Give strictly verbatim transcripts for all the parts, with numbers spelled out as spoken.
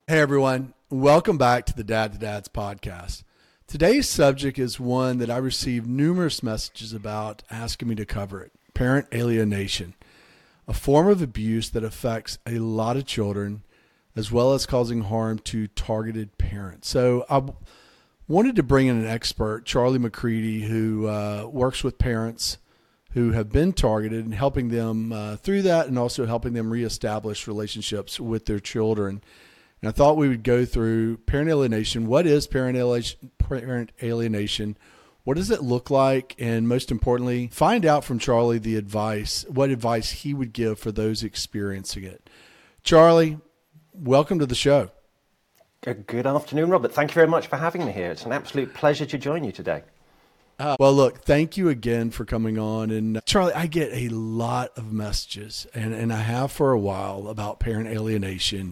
Hey everyone, welcome back to the Dad to Dads podcast. Today's subject is one that I received numerous messages about asking me to cover it. Parent alienation, a form of abuse that affects a lot of children as well as causing harm to targeted parents. So I wanted to bring in an expert, Charlie McCready, who uh, works with parents who have been targeted and helping them uh, through that and also helping them reestablish relationships with their children. And I thought we would go through parent alienation. What is parent alienation? Parent alienation? What does it look like? And most importantly, find out from Charlie the advice, what advice he would give for those experiencing it. Charlie, welcome to the show. Good afternoon, Robert. Thank you very much for having me here. It's an absolute pleasure to join you today. Uh, well, look, thank you again for coming on. And uh, Charlie, I get a lot of messages, and, and I have for a while, about parent alienation.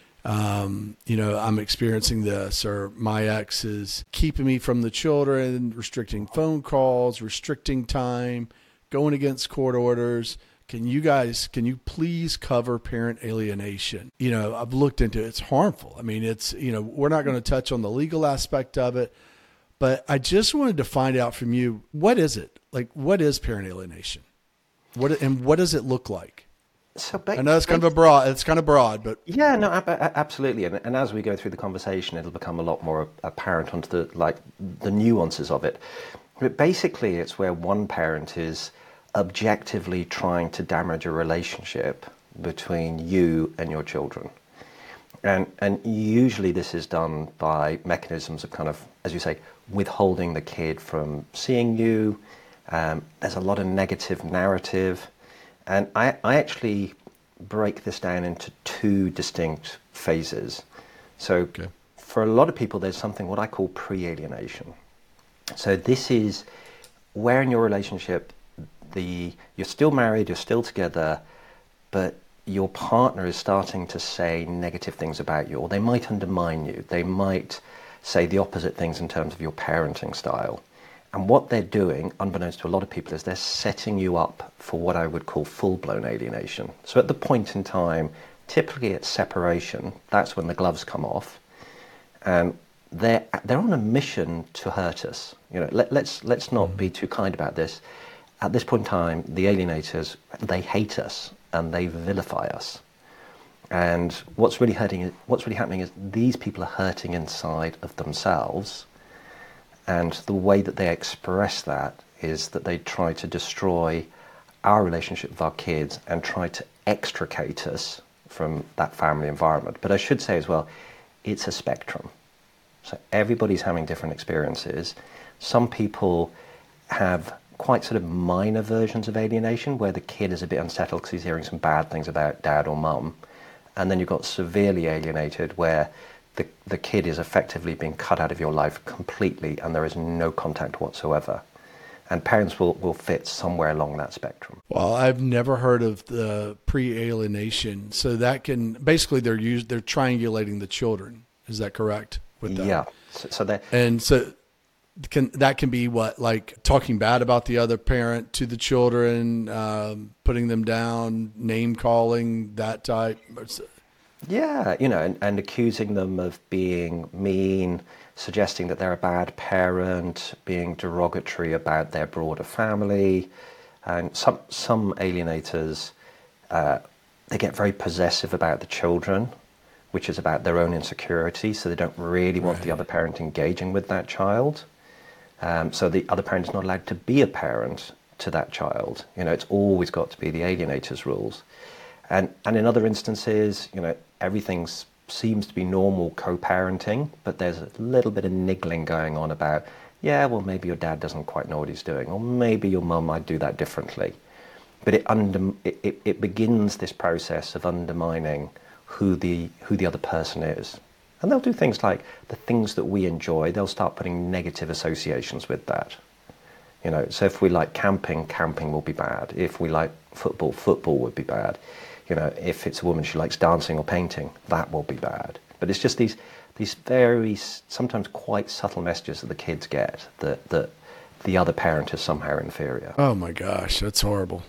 Um, you know, I'm experiencing this, or my ex is keeping me from the children, restricting phone calls, restricting time, going against court orders. Can you guys, can you please cover parent alienation? You know, I've looked into it. It's harmful. I mean, it's, you know, we're not going to touch on the legal aspect of it, but I just wanted to find out from you, what is it? Like, what is parent alienation? What, and what does it look like? So ba- I know it's kind of a broad, it's kind of broad, but yeah, no, ab- absolutely. And, and as we go through the conversation, it'll become a lot more apparent onto the like the nuances of it. But basically, it's where one parent is objectively trying to damage a relationship between you and your children, and and usually this is done by mechanisms of kind of, as you say, withholding the kid from seeing you. Um, there's a lot of negative narrative. And I, I actually break this down into two distinct phases. So okay. For a lot of people, there's something what I call pre-alienation. So this is where in your relationship, the you're still married, you're still together, but your partner is starting to say negative things about you, or they might undermine you. They might say the opposite things in terms of your parenting style. And what they're doing, unbeknownst to a lot of people, is they're setting you up for what I would call full-blown alienation. So at the point in time, typically at separation, that's when the gloves come off, and they're they're on a mission to hurt us. You know, let, let's let's not be too kind about this. At this point in time, the alienators, they hate us and they vilify us. And what's really hurting, what's really happening is these people are hurting inside of themselves. And the way that they express that is that they try to destroy our relationship with our kids and try to extricate us from that family environment. But I should say as well, it's a spectrum. So everybody's having different experiences. Some people have quite sort of minor versions of alienation where the kid is a bit unsettled because he's hearing some bad things about dad or mum. And then you've got severely alienated where The, the kid is effectively being cut out of your life completely and there is no contact whatsoever. And parents will, will fit somewhere along that spectrum. Well, I've never heard of the pre-alienation. So that can, basically they're used, they're triangulating the children. Is that correct? With that? Yeah. So, so that, and so can, that can be what, like talking bad about the other parent to the children, um, putting them down, name calling, that type. Yeah, you know, and, and accusing them of being mean, suggesting that they're a bad parent, being derogatory about their broader family. And some some alienators, uh, they get very possessive about the children, which is about their own insecurity, so they don't really want right. the other parent engaging with that child. Um, so the other parent is not allowed to be a parent to that child. You know, it's always got to be the alienator's rules. And and in other instances, you know, everything seems to be normal co-parenting, but there's a little bit of niggling going on about, yeah, well, maybe your dad doesn't quite know what he's doing, or maybe your mum might do that differently. But it under it, it, it begins this process of undermining who the who the other person is. And they'll do things like the things that we enjoy, they'll start putting negative associations with that. You know, so if we like camping, camping will be bad. If we like football, football would be bad. You know, if it's a woman, she likes dancing or painting, that will be bad. But it's just these these very, sometimes quite subtle messages that the kids get that, that the other parent is somehow inferior. Oh my gosh, that's horrible.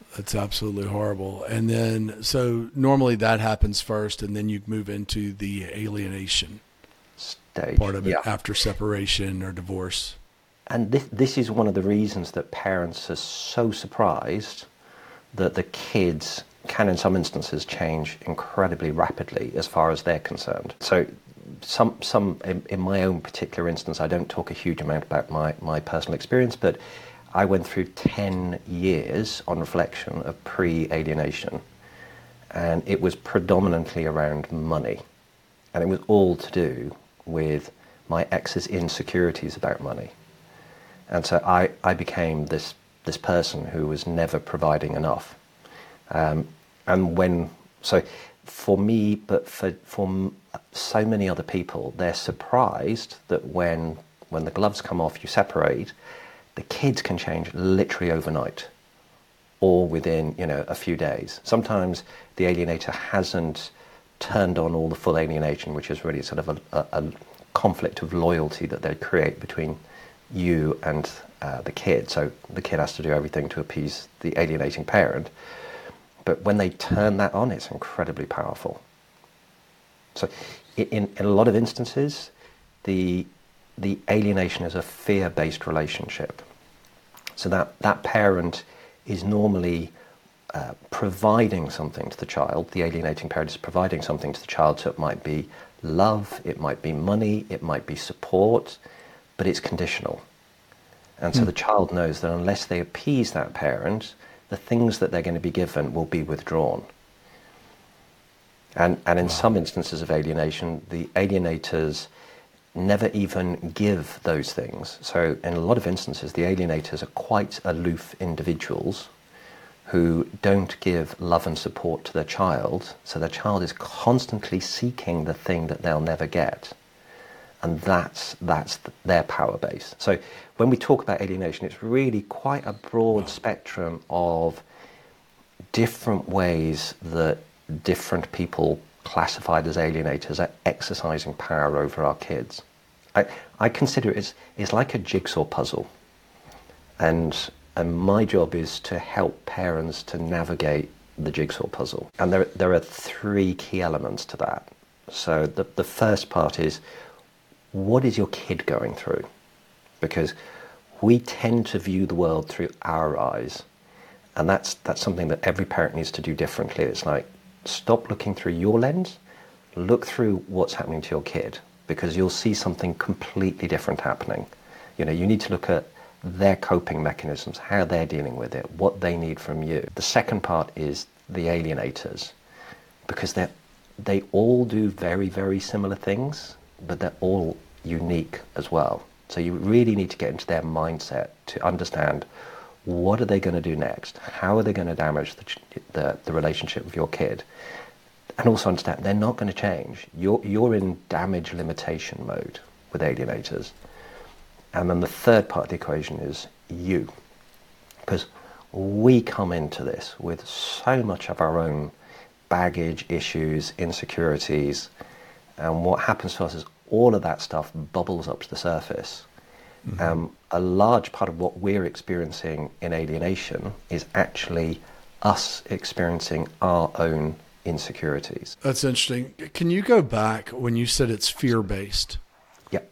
That's absolutely horrible. And then, so normally that happens first, and then you move into the alienation Stage. part of it Yeah. after separation or divorce. And this, this is one of the reasons that parents are so surprised that the kids can, in some instances, change incredibly rapidly as far as they're concerned. So some, some in, in my own particular instance, I don't talk a huge amount about my, my personal experience, but I went through ten years on reflection of pre-alienation, and it was predominantly around money. And it was all to do with my ex's insecurities about money. And so I, I became this, this person who was never providing enough. Um, and when, so for me, but for, for so many other people, they're surprised that when, when the gloves come off, you separate, the kids can change literally overnight or within, you know, a few days. Sometimes the alienator hasn't turned on all the full alienation, which is really sort of a, a, a conflict of loyalty that they create between you and uh, the kid. So the kid has to do everything to appease the alienating parent. But when they turn that on, it's incredibly powerful. So in, in a lot of instances, the the alienation is a fear-based relationship. So that, that parent is normally uh, providing something to the child. The alienating parent is providing something to the child. So it might be love, it might be money, it might be support, but it's conditional. And so mm. the child knows that unless they appease that parent, the things that they're going to be given will be withdrawn. And, and in wow. some instances of alienation, the alienators never even give those things. So in a lot of instances, the alienators are quite aloof individuals who don't give love and support to their child, so their child is constantly seeking the thing that they'll never get. And that's that's their power base. So when we talk about alienation, it's really quite a broad spectrum of different ways that different people classified as alienators are exercising power over our kids. I, I consider it as, it's like a jigsaw puzzle. And, and my job is to help parents to navigate the jigsaw puzzle. And there, there are three key elements to that. So the, the first part is, what is your kid going through? Because we tend to view the world through our eyes. And that's, that's something that every parent needs to do differently. It's like, stop looking through your lens, look through what's happening to your kid, because you'll see something completely different happening. You know, you need to look at their coping mechanisms, how they're dealing with it, what they need from you. The second part is the alienators, because they they all do very, very similar things, but they're all unique as well. So you really need to get into their mindset to understand, what are they going to do next? How are they going to damage the, the, the relationship with your kid? And also understand they're not going to change. You're, you're in damage limitation mode with alienators. And then the third part of the equation is you. Because we come into this with so much of our own baggage, issues, insecurities. And what happens to us is all of that stuff bubbles up to the surface. Mm-hmm. Um, a large part of what we're experiencing in alienation is actually us experiencing our own insecurities. That's interesting. Can you go back when you said it's fear-based? Yep.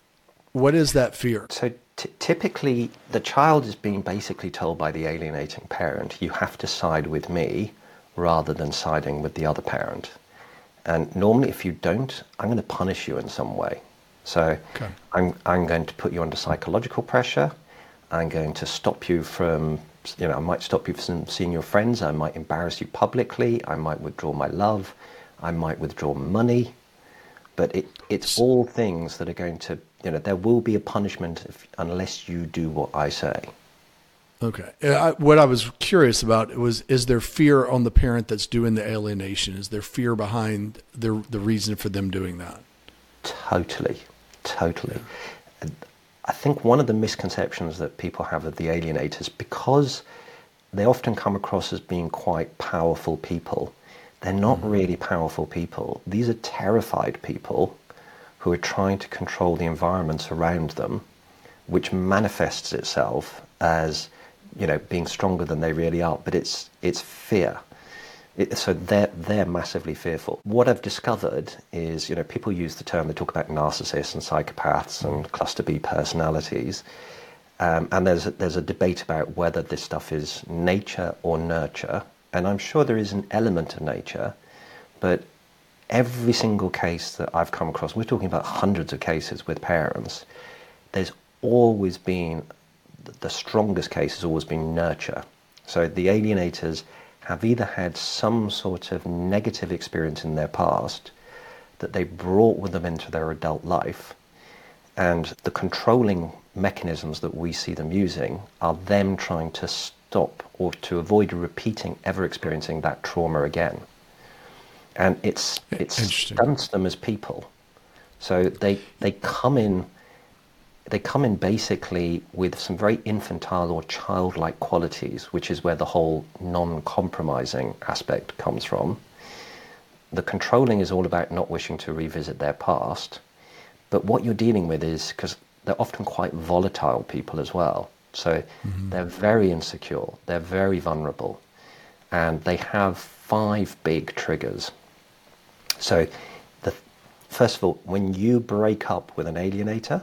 What is that fear? So t- typically the child is being basically told by the alienating parent, you have to side with me rather than siding with the other parent. And normally if you don't, I'm going to punish you in some way. So okay. I'm, I'm going to put you under psychological pressure. I'm going to stop you from, you know, I might stop you from seeing your friends. I might embarrass you publicly. I might withdraw my love. I might withdraw money. But it, it's all things that are going to, you know, there will be a punishment if, unless you do what I say. Okay. I, what I was curious about was, is there fear on the parent that's doing the alienation? Is there fear behind the the reason for them doing that? Totally. Totally. Yeah. I think one of the misconceptions that people have of the alienators, because they often come across as being quite powerful people, they're not mm-hmm. really powerful people. These are terrified people who are trying to control the environments around them, which manifests itself as you know, being stronger than they really are, but it's it's fear. It, so they're they're massively fearful. What I've discovered is, you know, people use the term, they talk about narcissists and psychopaths and cluster B personalities, um, and there's a, there's a debate about whether this stuff is nature or nurture, and I'm sure there is an element of nature, but every single case that I've come across, we're talking about hundreds of cases with parents, there's always been, the strongest case has always been nurture. So the alienators have either had some sort of negative experience in their past that they brought with them into their adult life, and the controlling mechanisms that we see them using are them trying to stop or to avoid repeating, ever experiencing that trauma again. And it's it stunts them as people. So they they come in they come in basically with some very infantile or childlike qualities, which is where the whole non-compromising aspect comes from. The controlling is all about not wishing to revisit their past. But what you're dealing with is, because they're often quite volatile people as well. So mm-hmm. they're very insecure, they're very vulnerable, and they have five big triggers. So, the, first of all, when you break up with an alienator,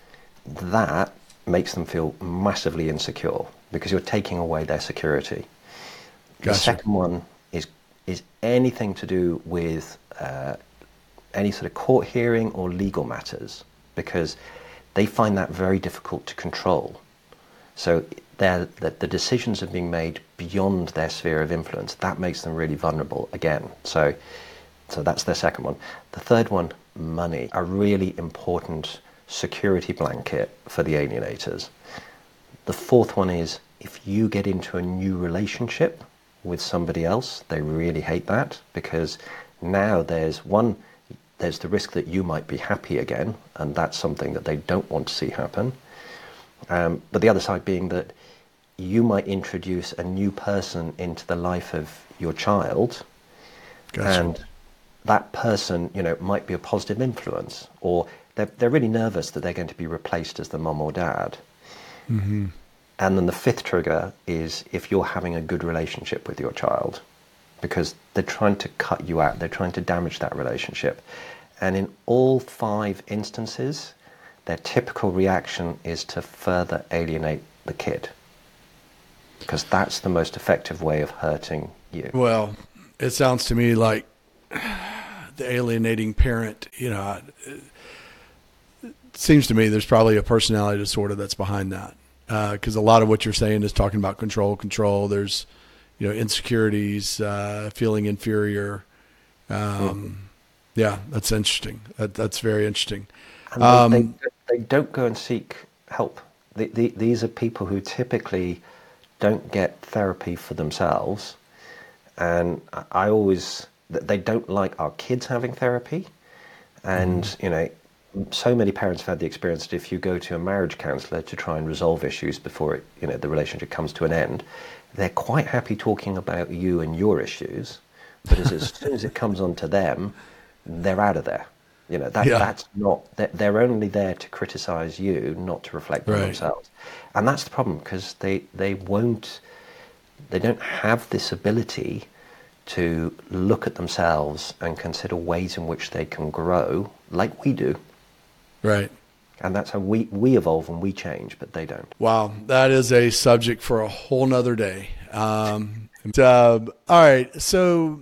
that makes them feel massively insecure because you're taking away their security. Gotcha. The second one is is anything to do with uh, any sort of court hearing or legal matters, because they find that very difficult to control. So the, the decisions are being made beyond their sphere of influence. That makes them really vulnerable again. So. So that's their second one. The third one, money, a really important security blanket for the alienators. The fourth one is if you get into a new relationship with somebody else, they really hate that, because now there's one, there's the risk that you might be happy again, and that's something that they don't want to see happen. Um, but the other side being that you might introduce a new person into the life of your child, gotcha. And that person, you know, might be a positive influence, or they're, they're really nervous that they're going to be replaced as the mum or dad. Mm-hmm. And then the fifth trigger is if you're having a good relationship with your child, because they're trying to cut you out, they're trying to damage that relationship. And in all five instances, their typical reaction is to further alienate the kid, because that's the most effective way of hurting you. Well, it sounds to me like the alienating parent, you know, it, it seems to me there's probably a personality disorder that's behind that. Because uh, a lot of what you're saying is talking about control, control. There's, you know, insecurities, uh, feeling inferior. Um, mm-hmm. Yeah, that's interesting. That, that's very interesting. And they, um, they, they don't go and seek help. The, the, these are people who typically don't get therapy for themselves. And I always... they don't like our kids having therapy, and mm. you know, so many parents have had the experience that if you go to a marriage counsellor to try and resolve issues before it, you know, the relationship comes to an end, they're quite happy talking about you and your issues, but as, as soon as it comes on to them, they're out of there. You know, that yeah. that's not, they're, they're only there to criticise you, not to reflect on right. themselves, and that's the problem, because they they won't, they don't have this ability to look at themselves and consider ways in which they can grow like we do. Right. And that's how we, we evolve and we change, but they don't. Wow. That is a subject for a whole nother day. Um, uh, all right. So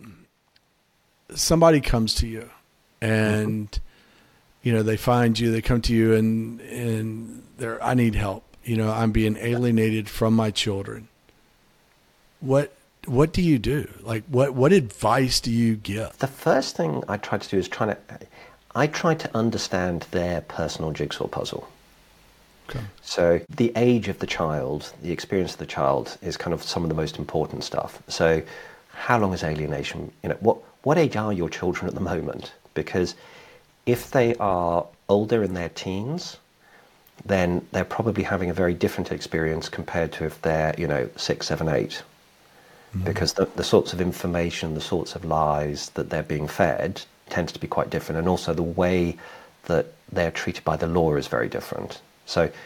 somebody comes to you and, mm-hmm. you know, they find you, they come to you and, and they're, I need help. You know, I'm being alienated from my children. What, What do you do? Like, what, what advice do you give? The first thing I try to do is try to, I try to understand their personal jigsaw puzzle. Okay. So the age of the child, the experience of the child is kind of some of the most important stuff. So how long is alienation? You know, what, what age are your children at the moment? Because if they are older in their teens, then they're probably having a very different experience compared to if they're, you know, six, seven, eight. Because the, the sorts of information, the sorts of lies that they're being fed tends to be quite different. And also the way that they're treated by the law is very different. So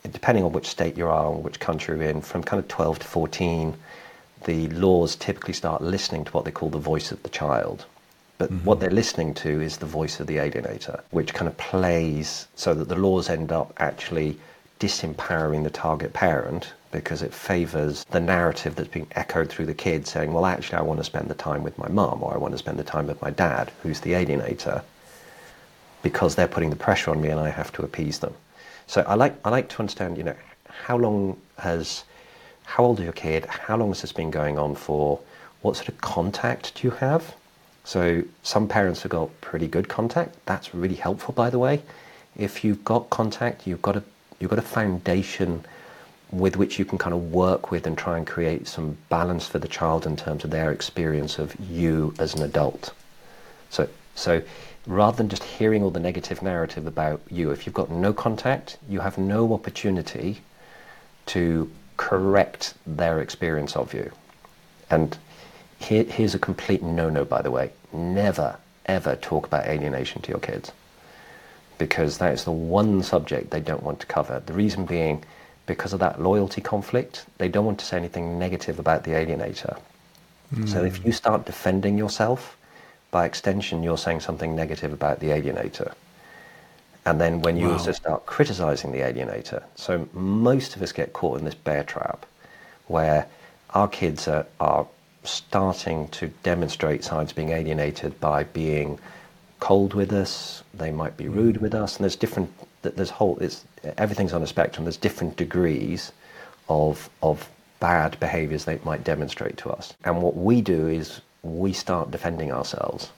depending on which state you are, which country you're in, from kind of twelve to fourteen, the laws typically start listening to what they call the voice of the child. But mm-hmm. what they're listening to is the voice of the alienator, which kind of plays so that the laws end up actually disempowering the target parent, because it favours the narrative that's being echoed through the kid saying, well, actually, I want to spend the time with my mum, or I want to spend the time with my dad, who's the alienator, because they're putting the pressure on me and I have to appease them. So I like I like to understand, you know, how long has, how old is your kid? How long has this been going on for? What sort of contact do you have? So some parents have got pretty good contact. That's really helpful, by the way. If you've got contact, you've got a you've got a foundation with which you can kind of work with and try and create some balance for the child in terms of their experience of you as an adult. So so rather than just hearing all the negative narrative about you, if you've got no contact, you have no opportunity to correct their experience of you. And here, here's a complete no-no, by the way. Never, ever talk about alienation to your kids, because that is the one subject they don't want to cover. The reason being, because of that loyalty conflict, they don't want to say anything negative about the alienator. Mm. So if you start defending yourself, by extension, you're saying something negative about the alienator. And then when you wow. also start criticizing the alienator, so most of us get caught in this bear trap, where our kids are, are starting to demonstrate signs of being alienated by being cold with us. They might be rude with us, and there's different. There's whole. It's everything's on a spectrum. There's different degrees of of bad behaviours they might demonstrate to us. And what we do is we start defending ourselves.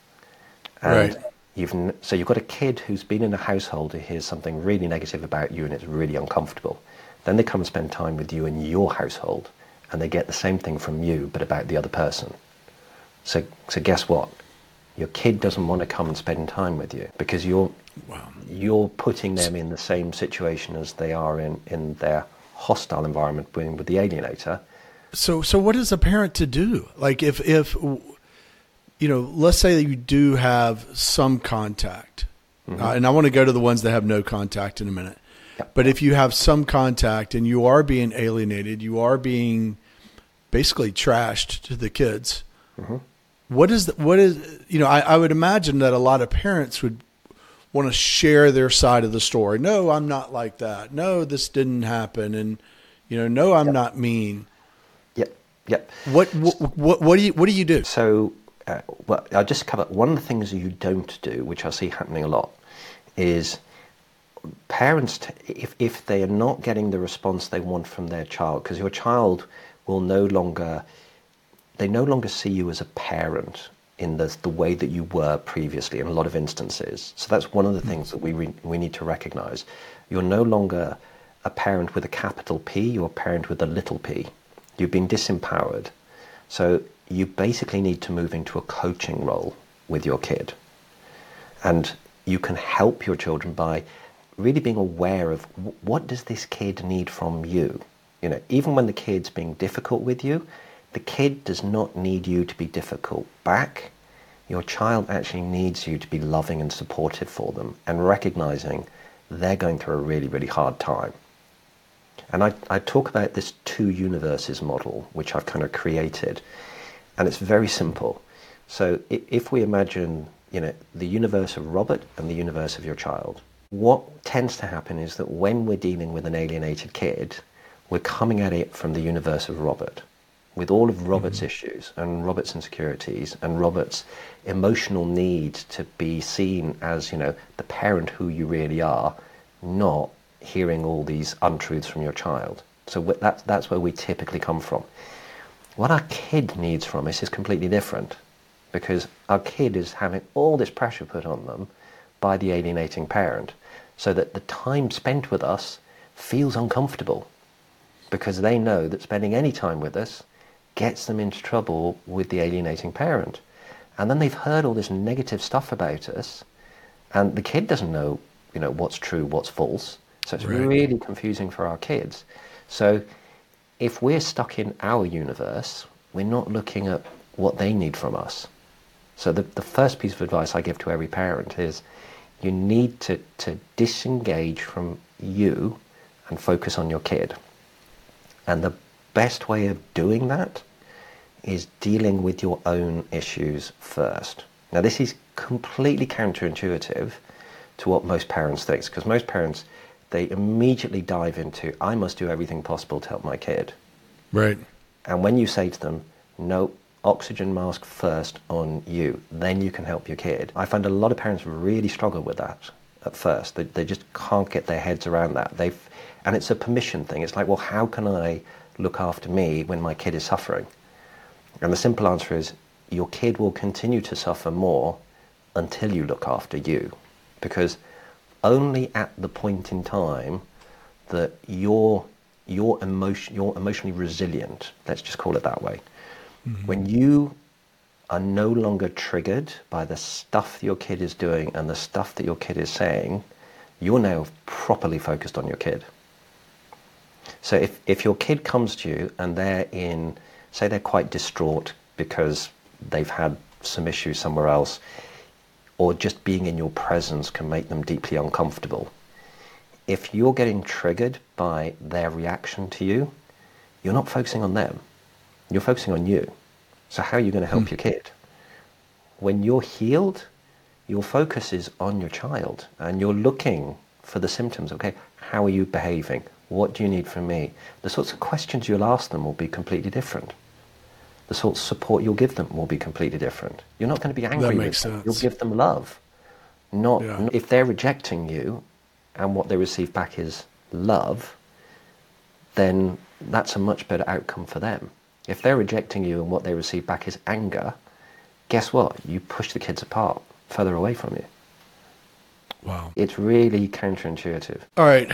And right. You've so you've got a kid who's been in a household who hears something really negative about you, and it's really uncomfortable. Then they come and spend time with you in your household, and they get the same thing from you, but about the other person. So, so guess what? Your kid doesn't want to come and spend time with you, because you're wow. you're putting them in the same situation as they are in, in their hostile environment with, with the alienator. So, so what is a parent to do? Like, if if you know, let's say that you do have some contact, mm-hmm. uh, and I want to go to the ones that have no contact in a minute. Yep. But if you have some contact and you are being alienated, you are being basically trashed to the kids. Mm-hmm. What is the, what is you know? I, I would imagine that a lot of parents would want to share their side of the story. No, I'm not like that. No, this didn't happen, and you know, no, I'm yep. not mean. Yep, yep. What what what, what do you what do you do? So, uh, well, I'll just cover one of the things you don't do, which I see happening a lot, is parents, t- if if they are not getting the response they want from their child, because your child will no longer. They no longer see you as a parent in the, the way that you were previously in a lot of instances. So that's one of the things that we re, we need to recognize. You're no longer a parent with a capital P, you're a parent with a little p. You've been disempowered. So you basically need to move into a coaching role with your kid. And you can help your children by really being aware of what does this kid need from you. You know, even when the kid's being difficult with you, the kid does not need you to be difficult back. Your child actually needs you to be loving and supportive for them, and recognizing they're going through a really, really hard time. And I, I talk about this two universes model, which I've kind of created, and it's very simple. So if we imagine, you know, the universe of Robert and the universe of your child, what tends to happen is that when we're dealing with an alienated kid, we're coming at it from the universe of Robert, with all of Robert's mm-hmm. issues and Robert's insecurities and Robert's emotional need to be seen as, you know, the parent who you really are, not hearing all these untruths from your child. So that's, that's where we typically come from. What our kid needs from us is completely different, because our kid is having all this pressure put on them by the alienating parent, so that the time spent with us feels uncomfortable, because they know that spending any time with us gets them into trouble with the alienating parent. And then they've heard all this negative stuff about us, and the kid doesn't know, you know, what's true, what's false. So it's right. really confusing for our kids. So if we're stuck in our universe, we're not looking at what they need from us. So the, the first piece of advice I give to every parent is you need to, to disengage from you and focus on your kid. And the best way of doing that is dealing with your own issues first. Now, this is completely counterintuitive to what most parents think, because most parents, they immediately dive into, I must do everything possible to help my kid. Right. And when you say to them, no, oxygen mask first on you, then you can help your kid. I find a lot of parents really struggle with that at first. They, they just can't get their heads around that. They've, and it's a permission thing. It's like, well, how can I look after me when my kid is suffering? And the simple answer is, your kid will continue to suffer more until you look after you. Because only at the point in time that you're, you're, emotion, you're emotionally resilient, let's just call it that way, mm-hmm. when you are no longer triggered by the stuff your kid is doing and the stuff that your kid is saying, you're now properly focused on your kid. So if, if your kid comes to you and they're in, say they're quite distraught because they've had some issues somewhere else, or just being in your presence can make them deeply uncomfortable. If you're getting triggered by their reaction to you, you're not focusing on them. You're focusing on you. So how are you going to help mm. your kid? When you're healed, your focus is on your child and you're looking for the symptoms. Okay, how are you behaving? What do you need from me? The sorts of questions you'll ask them will be completely different. The sort of support you'll give them will be completely different. You're not going to be angry that with makes them. Sense. You'll give them love. Not, yeah. not if they're rejecting you and what they receive back is love, then that's a much better outcome for them. If they're rejecting you and what they receive back is anger, guess what? You push the kids apart, further away from you. Wow. It's really counterintuitive. All right.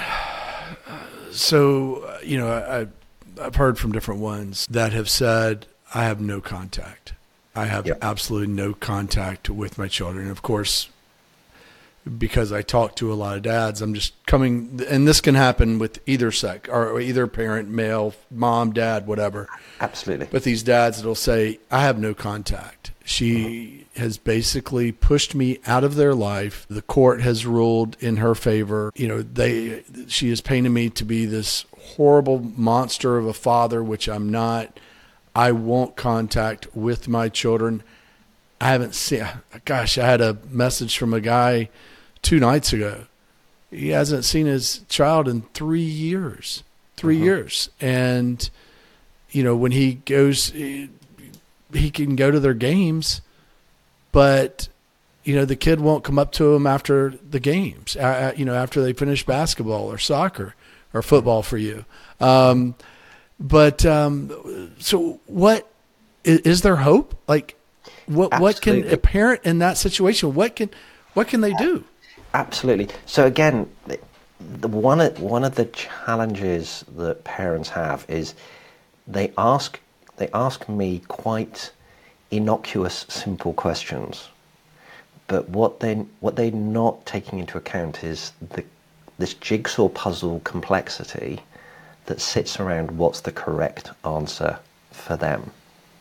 So, uh, you know, I, I've heard from different ones that have said, I have no contact. I have yep. absolutely no contact with my children. Of course, because I talk to a lot of dads, I'm just coming, and this can happen with either sex, or either parent, male, mom, dad, whatever. Absolutely. But these dads that'll say, I have no contact. She mm-hmm. has basically pushed me out of their life. The court has ruled in her favor. You know, they, she has painted me to be this horrible monster of a father, which I'm not. I want contact with my children. I haven't seen, gosh, I had a message from a guy two nights ago. He hasn't seen his child in three years, three uh-huh. years. And, you know, when he goes, he, he can go to their games, but, you know, the kid won't come up to him after the games, uh, you know, after they finish basketball or soccer or football for you. Um, But um, so what is, is there hope? Like what Absolutely. What can a parent in that situation, what can what can they do? Absolutely. So again, the one of, one of the challenges that parents have is they ask they ask me quite innocuous, simple questions. But what they what they're not taking into account is the this jigsaw puzzle complexity that sits around what's the correct answer for them.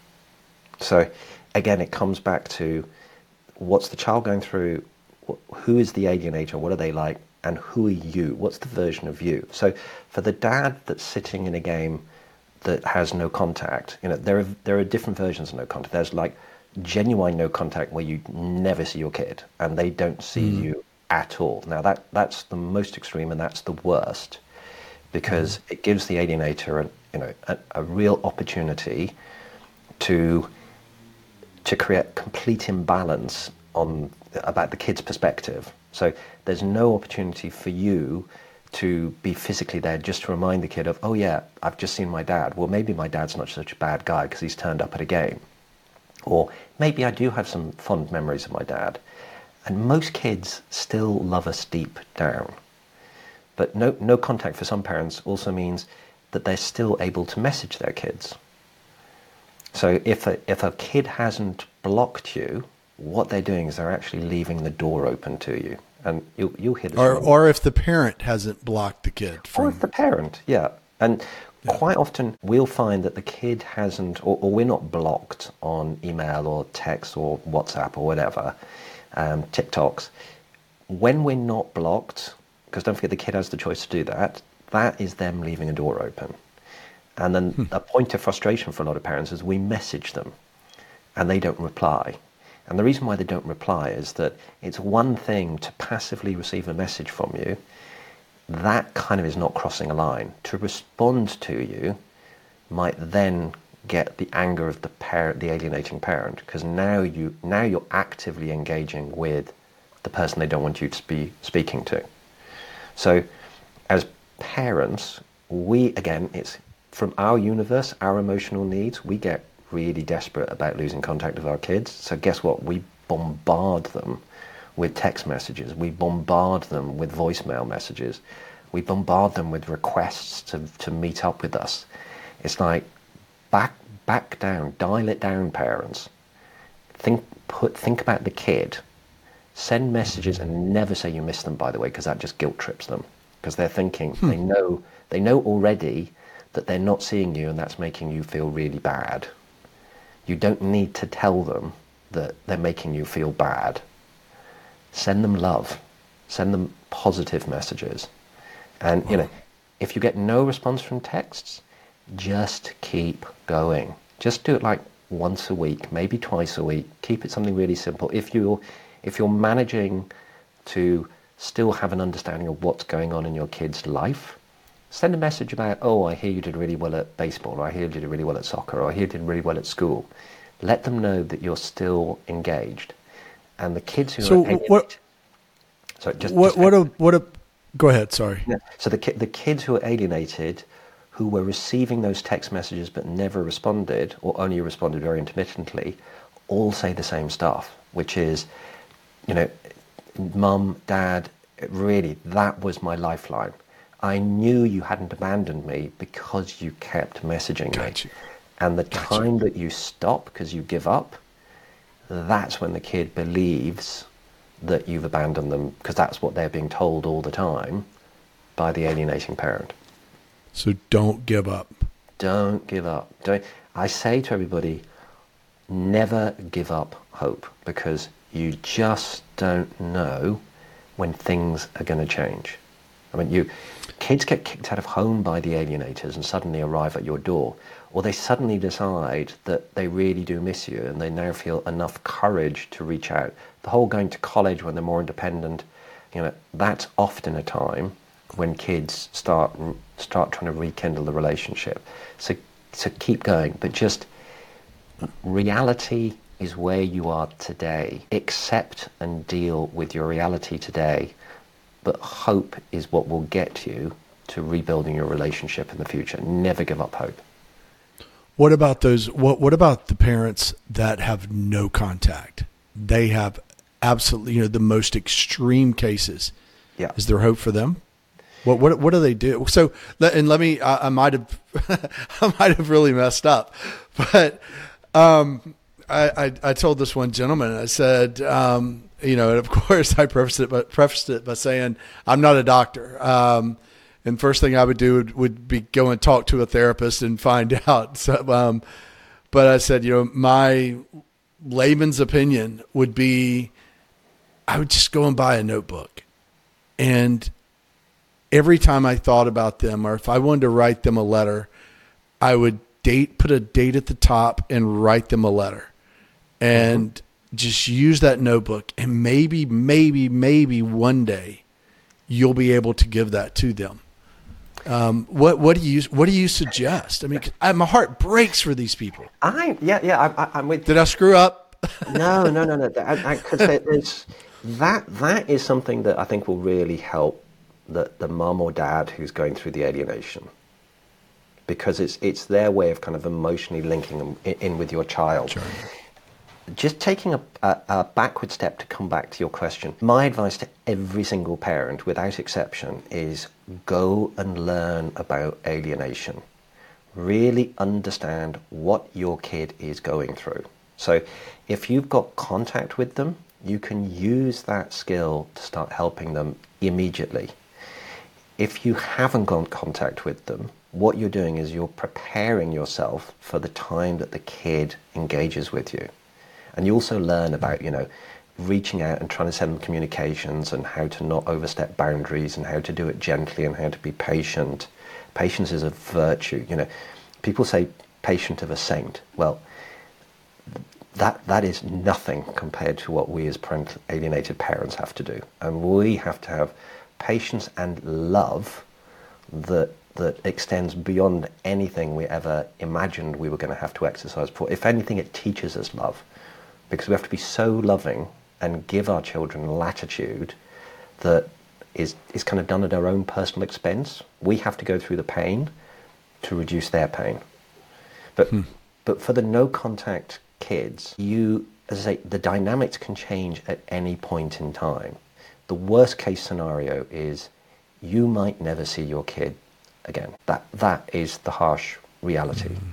So again, it comes back to what's the child going through, who is the alienator, what are they like, and who are you? What's the version of you? So for the dad that's sitting in a game that has no contact, you know, there are there are different versions of no contact. There's like genuine no contact where you never see your kid and they don't see mm. you at all. Now that that's the most extreme and that's the worst, because it gives the alienator a, you know, a, a real opportunity to to create complete imbalance on about the kid's perspective. So there's no opportunity for you to be physically there just to remind the kid of, oh yeah, I've just seen my dad. Well, maybe my dad's not such a bad guy because he's turned up at a game. Or maybe I do have some fond memories of my dad. And most kids still love us deep down. But no, no contact for some parents also means that they're still able to message their kids. So if a, if a kid hasn't blocked you, what they're doing is they're actually leaving the door open to you. And you'll, you'll hear this. Or, or if the parent hasn't blocked the kid. From... Or if the parent, yeah. And yeah. quite often we'll find that the kid hasn't, or, or we're not blocked on email or text or WhatsApp or whatever, um, TikToks. When we're not blocked, because don't forget the kid has the choice to do that, that is them leaving a door open. And then hmm. a point of frustration for a lot of parents is we message them and they don't reply. And the reason why they don't reply is that it's one thing to passively receive a message from you. That kind of is not crossing a line. To respond to you might then get the anger of the parent, the alienating parent, because now you now you're actively engaging with the person they don't want you to be speaking to. So as parents, we, again, it's from our universe, our emotional needs, we get really desperate about losing contact with our kids. So guess what? We bombard them with text messages. We bombard them with voicemail messages. We bombard them with requests to, to meet up with us. It's like, back back down, dial it down, parents. Think put think about the kid. Send messages and never say you miss them, by the way, because that just guilt trips them. Because they're thinking, hmm. they know they know already that they're not seeing you and that's making you feel really bad. You don't need to tell them that they're making you feel bad. Send them love. Send them positive messages. And, wow. you know, if you get no response from texts, just keep going. Just do it like once a week, maybe twice a week. Keep it something really simple. If you're, if you're managing to still have an understanding of what's going on in your kid's life, send a message about, oh, I hear you did really well at baseball, or I hear you did really well at soccer, or I hear you did really well at school. Let them know that you're still engaged. And the kids who so are alienated, what, sorry, just, what, just what, a, what a, go ahead, sorry. Yeah, so the, the kids who are alienated, who were receiving those text messages but never responded, or only responded very intermittently, all say the same stuff, which is, you know, Mum, Dad, really, that was my lifeline. I knew you hadn't abandoned me because you kept messaging Gotcha. me. And the Gotcha. time that you stop because you give up, that's when the kid believes that you've abandoned them, because that's what they're being told all the time by the alienating parent. So don't give up. Don't give up. Don't, I say to everybody, never give up hope, because you just don't know when things are going to change. I mean, you kids get kicked out of home by the alienators and suddenly arrive at your door, or they suddenly decide that they really do miss you and they now feel enough courage to reach out. The whole going to college when they're more independent, you know, that's often a time when kids start start trying to rekindle the relationship. So, so keep going, but just reality is where you are today. Accept and deal with your reality today, but hope is what will get you to rebuilding your relationship in the future. Never give up hope. What about those, what, what about the parents that have no contact? They have absolutely, you know, the most extreme cases. Yeah. Is there hope for them? What what what do they do? So, and let me, I, I might have, I might have really messed up, but um, I, I I told this one gentleman, I said, um, you know, and of course I prefaced it, but prefaced it by saying I'm not a doctor, um, and first thing I would do would, would be go and talk to a therapist and find out. So, um, but I said, you know, my layman's opinion would be, I would just go and buy a notebook, and every time I thought about them, or if I wanted to write them a letter, I would date, put a date at the top and write them a letter, and mm-hmm. just use that notebook. And maybe, maybe, maybe one day you'll be able to give that to them. Um, what, what do you, what do you suggest? I mean, I, my heart breaks for these people. I, yeah, yeah, I, I, I'm with. Did I screw up? no, no, no, no. I, I, 'cause there's, that, that is something that I think will really help the, the mum or dad who's going through the alienation, because it's it's their way of kind of emotionally linking them in, in with your child. Sure. Just taking a, a, a backward step to come back to your question, my advice to every single parent, without exception, is go and learn about alienation. Really understand what your kid is going through. So if you've got contact with them, you can use that skill to start helping them immediately. If you haven't got contact with them, what you're doing is you're preparing yourself for the time that the kid engages with you. And you also learn about, you know, reaching out and trying to send them communications and how to not overstep boundaries and how to do it gently and how to be patient. Patience is a virtue. You know, people say patient of a saint. Well, that that is nothing compared to what we as parent, alienated parents have to do. And we have to have patience and love that that extends beyond anything we ever imagined we were going to have to exercise for. If anything, it teaches us love, because we have to be so loving and give our children latitude that is is kind of done at our own personal expense. We have to go through the pain to reduce their pain. But hmm. but for the no contact kids, you, as I say, the dynamics can change at any point in time. The worst case scenario is you might never see your kid again. That that is the harsh reality. Mm.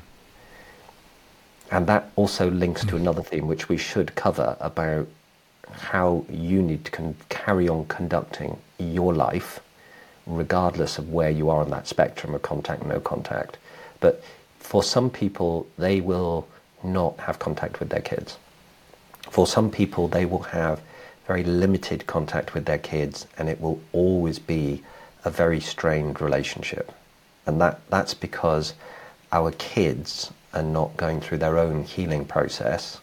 And that also links to another theme which we should cover about how you need to con- carry on conducting your life regardless of where you are on that spectrum of contact, no contact. But for some people, they will not have contact with their kids. For some people, they will have very limited contact with their kids, and it will always be a very strained relationship. And that, that's because our kids are not going through their own healing process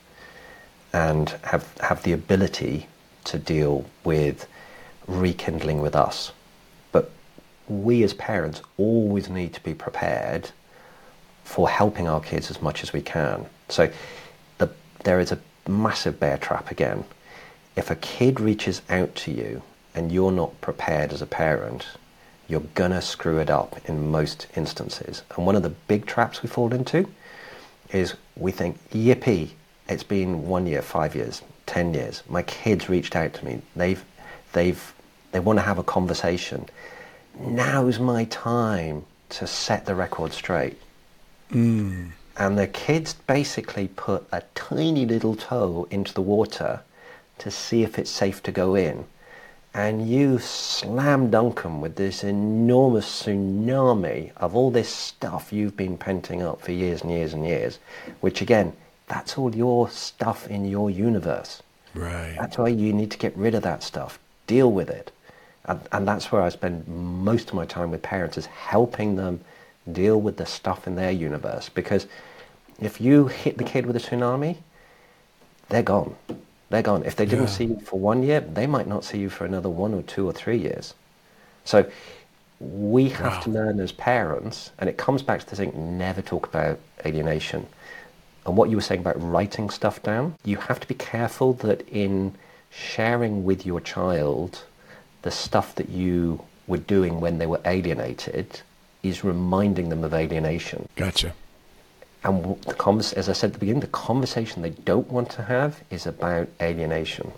and have, have the ability to deal with rekindling with us. But we as parents always need to be prepared for helping our kids as much as we can. So the, there is a massive bear trap again. If a kid reaches out to you and you're not prepared as a parent, you're gonna screw it up in most instances. And one of the big traps we fall into is we think, yippee, it's been one year, five years, ten years. My kids reached out to me. They've, they've, they want to have a conversation. Now's my time to set the record straight. Mm. And the kids basically put a tiny little toe into the water to see if it's safe to go in. And you slam dunk them with this enormous tsunami of all this stuff you've been penting up for years and years and years, which again, that's all your stuff in your universe. Right. That's why you need to get rid of that stuff. Deal with it. And, and that's where I spend most of my time with parents, is helping them deal with the stuff in their universe. Because if you hit the kid with a tsunami, they're gone. They're gone. If they didn't yeah. see you for one year, they might not see you for another one or two or three years. So we have wow. to learn as parents, and it comes back to the thing, never talk about alienation. And what you were saying about writing stuff down, you have to be careful that in sharing with your child the stuff that you were doing when they were alienated is reminding them of alienation. Gotcha. And the convers- as I said at the beginning, the conversation they don't want to have is about alienation.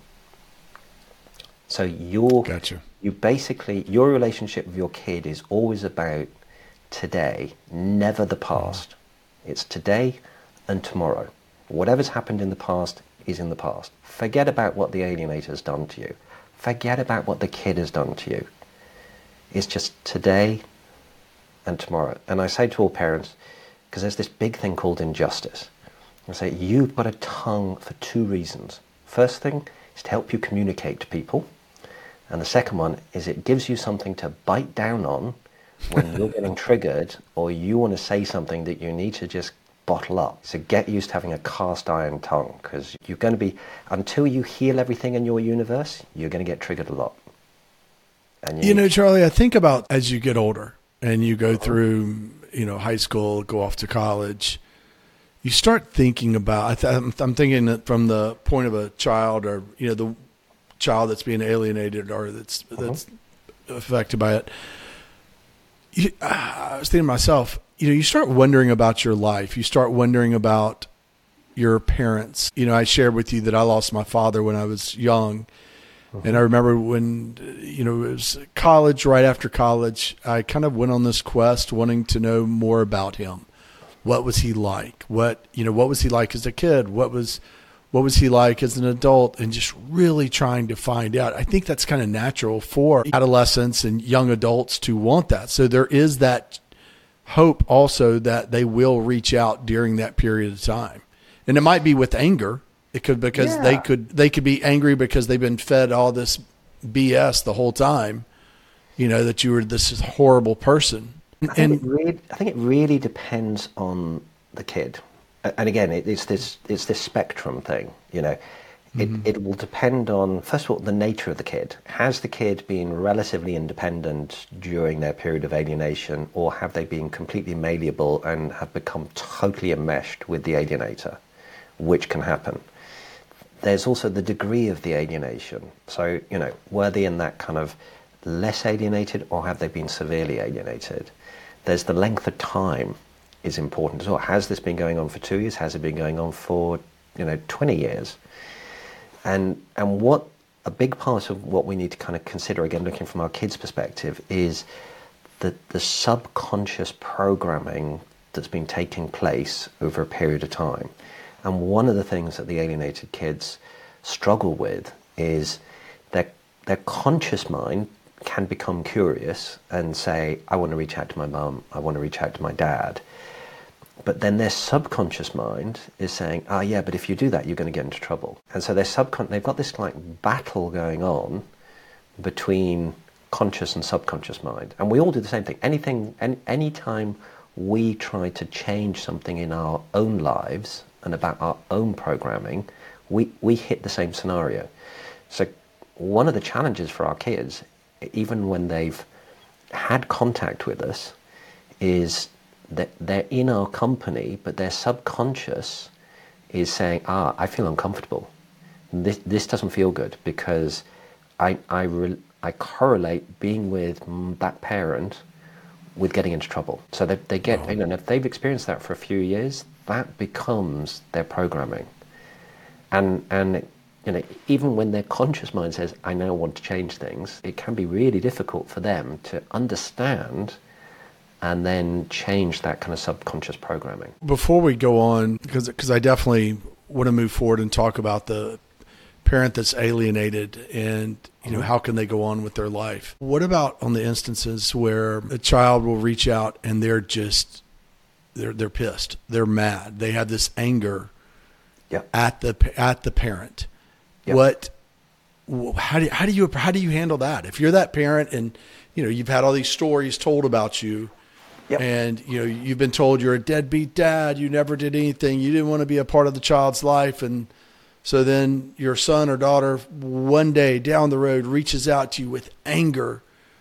So your, gotcha. you basically, your relationship with your kid is always about today, never the past. Mm. It's today and tomorrow. Whatever's happened in the past is in the past. Forget about what the alienator's done to you. Forget about what the kid has done to you. It's just today and tomorrow. And I say to all parents, because there's this big thing called injustice. I say, you've got a tongue for two reasons. First thing is to help you communicate to people. And the second one is it gives you something to bite down on when you're getting triggered or you want to say something that you need to just bottle up. So get used to having a cast iron tongue, because you're going to be, until you heal everything in your universe, you're going to get triggered a lot. And you, you know, Charlie, I think about as you get older and you go through, you know, high school, go off to college, you start thinking about, I th- I'm, I'm thinking that from the point of a child, or, you know, the child that's being alienated or that's, uh-huh. that's affected by it. You, I was thinking to myself, you know, you start wondering about your life. You start wondering about your parents. You know, I shared with you that I lost my father when I was young. Uh-huh. And I remember when, you know, it was college, right after college, I kind of went on this quest wanting to know more about him. What was he like? What, you know, what was he like as a kid? What was, what was he like as an adult? And just really trying to find out. I think that's kind of natural for adolescents and young adults to want that. So there is that hope also that they will reach out during that period of time. And it might be with anger, It could because Yeah. they could they could be angry because they've been fed all this B S the whole time. You know that you were this horrible person. I think, And it really, I think it really depends on the kid, A- and again, it, it's this it's this spectrum thing. You know, it Mm-hmm. it will depend on, first of all, the nature of the kid. Has the kid been relatively independent during their period of alienation, or have they been completely malleable and have become totally enmeshed with the alienator, which can happen. There's also the degree of the alienation. So, you know, were they in that kind of less alienated, or have they been severely alienated? There's the length of time is important as well. Has this been going on for two years? Has it been going on for, you know, twenty years? And and what a big part of what we need to kind of consider, again, looking from our kids' perspective, is the, the subconscious programming that's been taking place over a period of time. And one of the things that the alienated kids struggle with is their their conscious mind can become curious and say, I want to reach out to my mum, I want to reach out to my dad. But then their subconscious mind is saying, ah, yeah, but if you do that, you're going to get into trouble. And so their subcon- they've got this like battle going on between conscious and subconscious mind. And we all do the same thing. Anything, any, any time we try to change something in our own lives and about our own programming, we, we hit the same scenario. So one of the challenges for our kids, even when they've had contact with us, is that they're in our company, but their subconscious is saying, ah, I feel uncomfortable. This, this doesn't feel good because I, I, re- I correlate being with that parent with getting into trouble. So they, they get, oh. you know, if they've experienced that for a few years, that becomes their programming. And, and you know, even when their conscious mind says, I now want to change things, it can be really difficult for them to understand and then change that kind of subconscious programming. Before we go on, because because I definitely want to move forward and talk about the parent that's alienated and, you know, how can they go on with their life? What about on the instances where a child will reach out and they're just, they're they're pissed, they're mad, they have this anger yep. at the at the parent? Yep. What, how do how do you how do you handle that? If you're that parent and, you know, you've had all these stories told about you, yep. and, you know, you've been told you're a deadbeat dad, you never did anything, you didn't want to be a part of the child's life, and so then your son or daughter one day down the road reaches out to you with anger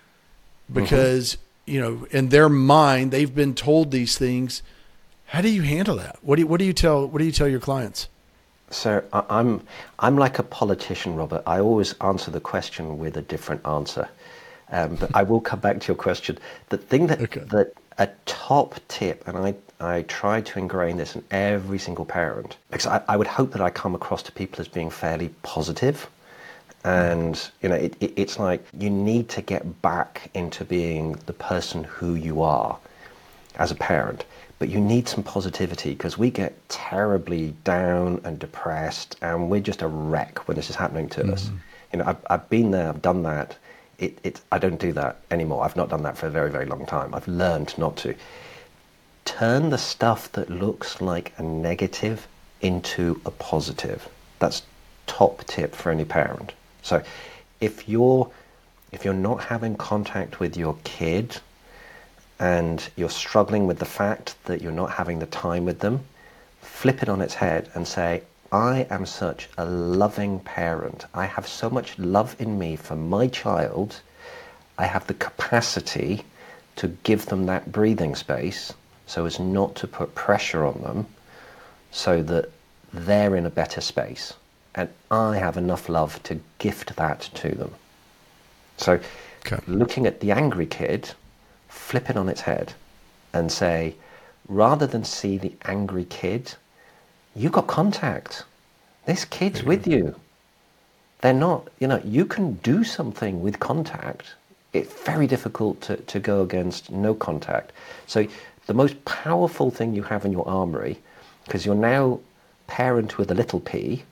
because, mm-hmm. you know, in their mind they've been told these things. How do you handle that? What do you, what do you tell what do you tell your clients? So I'm I'm like a politician, Robert. I always answer the question with a different answer. Um, but I will come back to your question. The thing that okay. that a top tip, and I, I try to ingrain this in every single parent, because I, I would hope that I come across to people as being fairly positive. And, you know, it, it, it's like you need to get back into being the person who you are as a parent. But you need some positivity because we get terribly down and depressed and we're just a wreck when this is happening to mm-hmm. us. You know, I've, I've been there, I've done that. It, it, I don't do that anymore. I've not done that for a very, very long time. I've learned not to. Turn the stuff that looks like a negative into a positive. That's top tip for any parent. So if you're, if you're not having contact with your kid and you're struggling with the fact that you're not having the time with them, flip it on its head and say, I am such a loving parent. I have so much love in me for my child. I have the capacity to give them that breathing space so as not to put pressure on them so that they're in a better space. And I have enough love to gift that to them. So okay. looking at the angry kid, flip it on its head and say, rather than see the angry kid, you got contact. This kid's yeah. with you. They're not, you know, you can do something with contact. It's very difficult to, to go against no contact. So the most powerful thing you have in your armory, because you're now parent with a little p,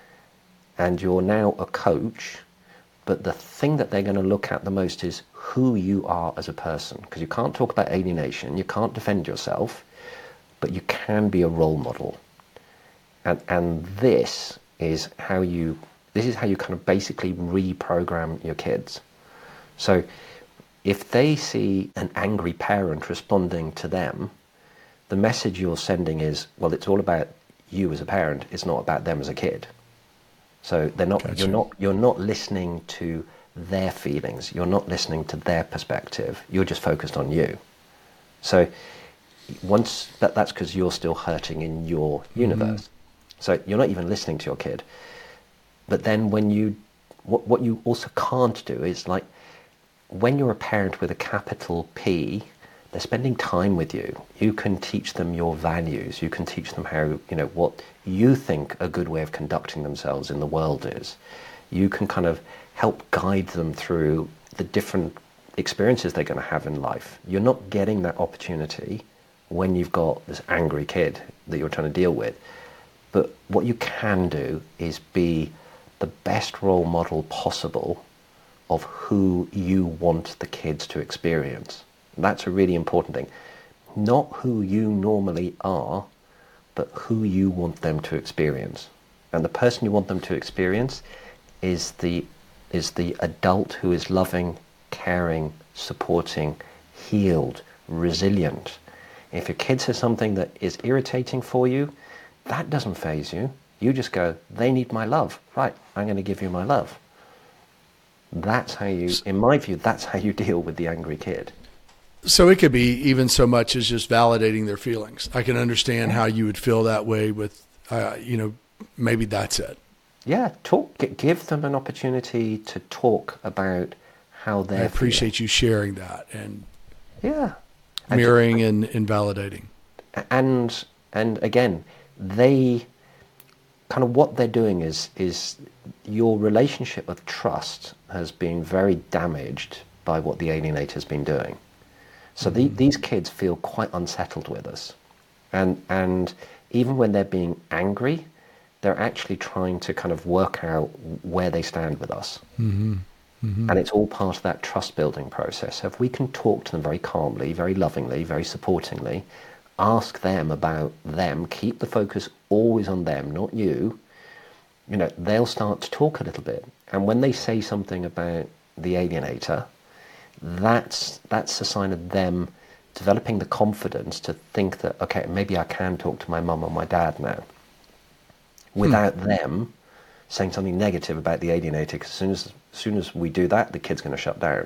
and you're now a coach, but the thing that they're going to look at the most is who you are as a person. Because you can't talk about alienation, you can't defend yourself, but you can be a role model. And, and this is how you, this is how you kind of basically reprogram your kids. So if they see an angry parent responding to them, the message you're sending is, well, it's all about you as a parent. It's not about them as a kid. So they're not, Gotcha. you're not, you're not listening to their feelings. You're not listening to their perspective. You're just focused on you. So once that, that's because you're still hurting in your universe. Mm-hmm. So you're not even listening to your kid. But then when you, what, what you also can't do is, like, when you're a parent with a capital P, they're spending time with you. You can teach them your values. You can teach them how, you know, what you think a good way of conducting themselves in the world is. You can kind of help guide them through the different experiences they're going to have in life. You're not getting that opportunity when you've got this angry kid that you're trying to deal with. But what you can do is be the best role model possible of who you want the kids to experience. That's a really important thing. Not who you normally are, but who you want them to experience. And the person you want them to experience is the is the adult who is loving, caring, supporting, healed, resilient. If your kid says something that is irritating for you, that doesn't faze you. You just go, they need my love. Right, I'm going to give you my love. That's how you, in my view, that's how you deal with the angry kid. So it could be even so much as just validating their feelings. I can understand how you would feel that way with, uh, you know, maybe that's it. Yeah, talk. Give them an opportunity to talk about how they're I appreciate feeling. you sharing that and yeah, mirroring and, and validating. And and again, they kind of what they're doing is is your relationship of trust has been very damaged by what the alienator's been doing. So the, these kids feel quite unsettled with us. And and even when they're being angry, they're actually trying to kind of work out where they stand with us. Mm-hmm. Mm-hmm. And it's all part of that trust building process. So if we can talk to them very calmly, very lovingly, very supportingly, ask them about them, keep the focus always on them, not you, you know, they'll start to talk a little bit. And when they say something about the alienator, that's that's a sign of them developing the confidence to think that, okay, maybe I can talk to my mum or my dad now, without hmm. them saying something negative about the alienator, because as soon as, as soon as we do that, the kid's going to shut down.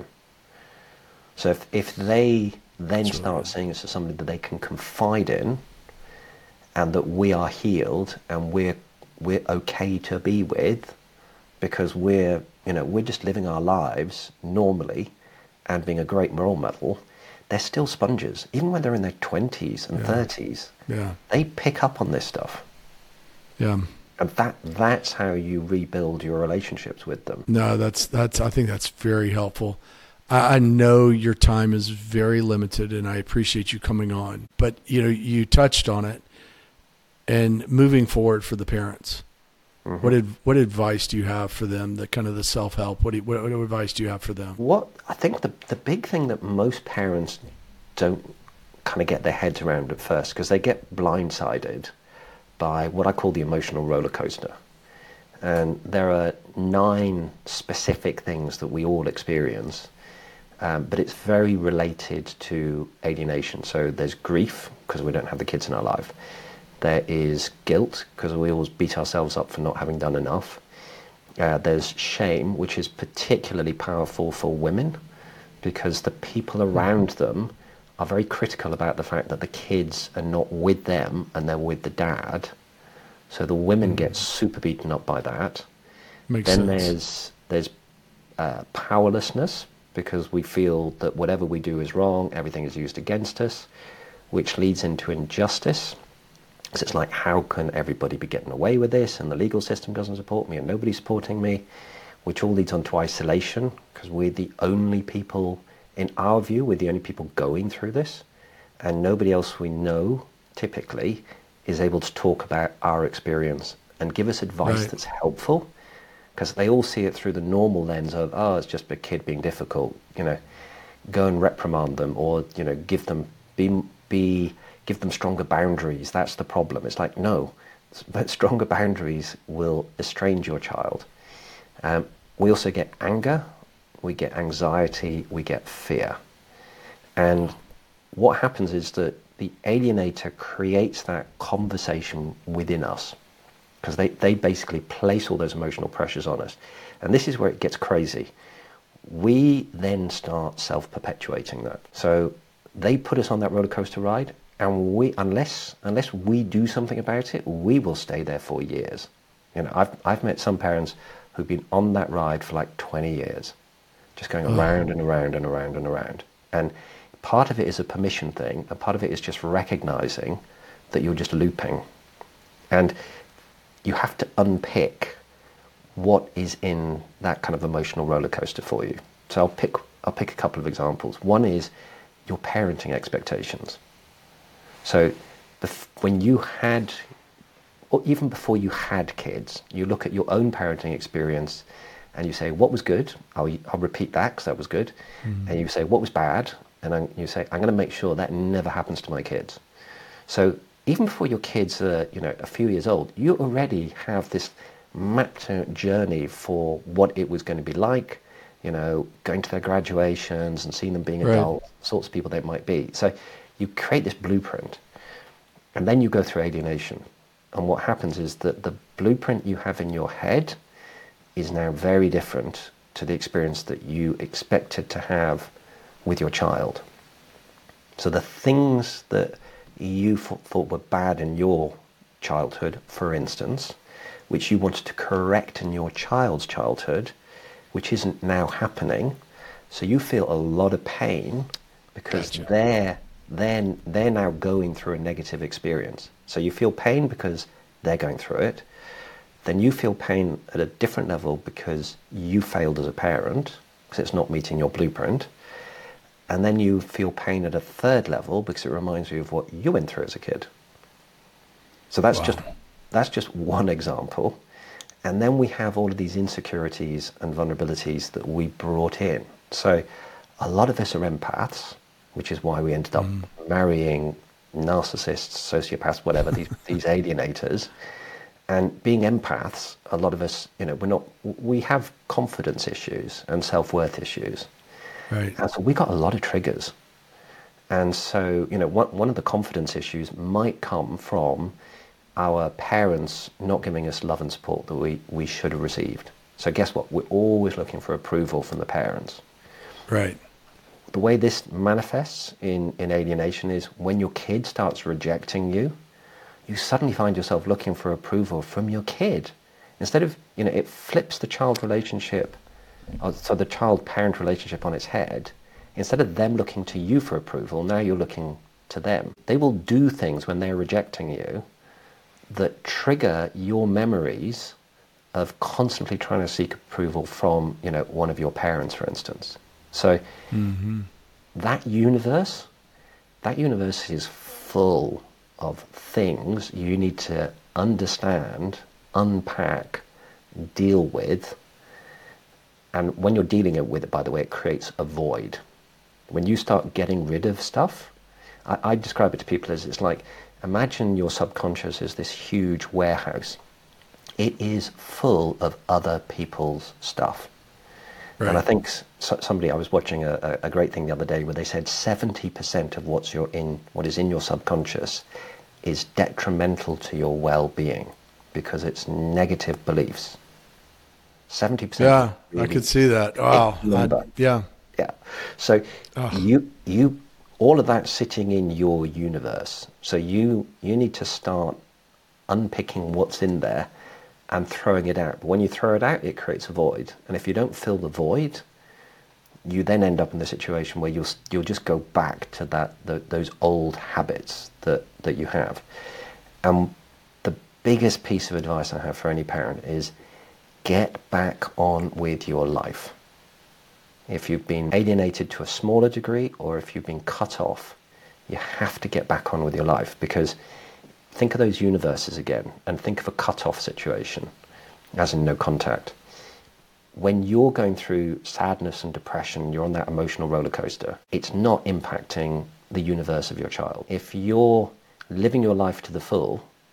So if, if they then that's start really seeing us as somebody that they can confide in, and that we are healed and we're we're okay to be with, because we're, you know, we're just living our lives normally and being a great role model, they're still sponges. Even when they're in their twenties and yeah. thirties, yeah. they pick up on this stuff. Yeah. And that that's how you rebuild your relationships with them. No, that's, that's, I think that's very helpful. I, I know your time is very limited and I appreciate you coming on, but you know, you touched on it. And moving forward for the parents, mm-hmm. what ad, what advice do you have for them? The kind of the self-help. What, do you, what what advice do you have for them? What I think the the big thing that most parents don't kind of get their heads around at first, because they get blindsided by what I call the emotional roller coaster. And there are nine specific things that we all experience, um, but it's very related to alienation. So there's grief, because we don't have the kids in our life. There is guilt, because we always beat ourselves up for not having done enough. Uh, there's shame, which is particularly powerful for women, because the people around them are very critical about the fact that the kids are not with them and they're with the dad. So the women get super beaten up by that. Makes then sense. there's there's uh, powerlessness, because we feel that whatever we do is wrong, everything is used against us, which leads into injustice. So it's like, how can everybody be getting away with this, and the legal system doesn't support me and nobody's supporting me, which all leads on to isolation, because we're the only people, in our view, we're the only people going through this, and nobody else we know typically is able to talk about our experience and give us advice right. that's helpful, because they all see it through the normal lens of, oh, it's just a kid being difficult, you know, go and reprimand them, or, you know, give them, be, be give them stronger boundaries. That's the problem. It's like, no, but stronger boundaries will estrange your child. Um, we also get anger, we get anxiety, we get fear. And what happens is that the alienator creates that conversation within us, because they, they basically place all those emotional pressures on us. And this is where it gets crazy. We then start self-perpetuating that. So they put us on that roller coaster ride, and we, unless unless we do something about it, we will stay there for years. You know, I've I've met some parents who've been on that ride for like twenty years, just going around and around and around and around. And part of it is a permission thing, and part of it is just recognizing that you're just looping. And you have to unpick what is in that kind of emotional roller coaster for you. So I'll pick I'll pick a couple of examples. One is your parenting expectations. So bef- when you had, or even before you had kids, you look at your own parenting experience and you say, what was good? I'll, I'll repeat that because that was good. Mm-hmm. And you say, what was bad? And then you say, I'm going to make sure that never happens to my kids. So even before your kids are, you know, a few years old, you already have this mapped out journey for what it was going to be like, you know, going to their graduations and seeing them being right. adults, sorts of people they might be. So you create this blueprint, and then you go through alienation. And what happens is that the blueprint you have in your head is now very different to the experience that you expected to have with your child. So the things that you f- thought were bad in your childhood, for instance, which you wanted to correct in your child's childhood, which isn't now happening, so you feel a lot of pain because Gotcha. they're then they're now going through a negative experience. So you feel pain because they're going through it. Then you feel pain at a different level because you failed as a parent, because it's not meeting your blueprint. And then you feel pain at a third level because it reminds you of what you went through as a kid. So that's wow. just that's just one example. And then we have all of these insecurities and vulnerabilities that we brought in. So a lot of us are empaths, which is why we ended up mm. marrying narcissists, sociopaths, whatever, these, these alienators. And being empaths, a lot of us, you know, we're not, we have confidence issues and self-worth issues. Right. And so we got a lot of triggers. And so, you know, one, one of the confidence issues might come from our parents not giving us love and support that we, we should have received. So guess what? We're always looking for approval from the parents. Right. The way this manifests in, in alienation is when your kid starts rejecting you, you suddenly find yourself looking for approval from your kid. Instead of, you know, it flips the child relationship, or so the child-parent relationship on its head. Instead of them looking to you for approval, now you're looking to them. They will do things when they're rejecting you that trigger your memories of constantly trying to seek approval from, you know, one of your parents, for instance. So mm-hmm. that universe, that universe is full of things you need to understand, unpack, deal with. And when you're dealing with it, by the way, it creates a void. When you start getting rid of stuff, I, I describe it to people as it's like, imagine your subconscious is this huge warehouse. It is full of other people's stuff. Right. And I think somebody, I was watching a, a great thing the other day where they said seventy percent of what's your in, what is in your subconscious is detrimental to your well-being because it's negative beliefs. seventy percent. Yeah, really I could see that. Wow. I, yeah. Yeah. So oh. you, you, all of that sitting in your universe. So you, you need to start unpicking what's in there and throwing it out. But when you throw it out, it creates a void. And if you don't fill the void, you then end up in the situation where you'll you'll just go back to that the, those old habits that, that you have. And the biggest piece of advice I have for any parent is get back on with your life. If you've been alienated to a smaller degree or if you've been cut off, you have to get back on with your life, because think of those universes again and think of a cut-off situation, as in no contact. When you're going through sadness and depression, you're on that emotional roller coaster, it's not impacting the universe of your child. If you're living your life to the full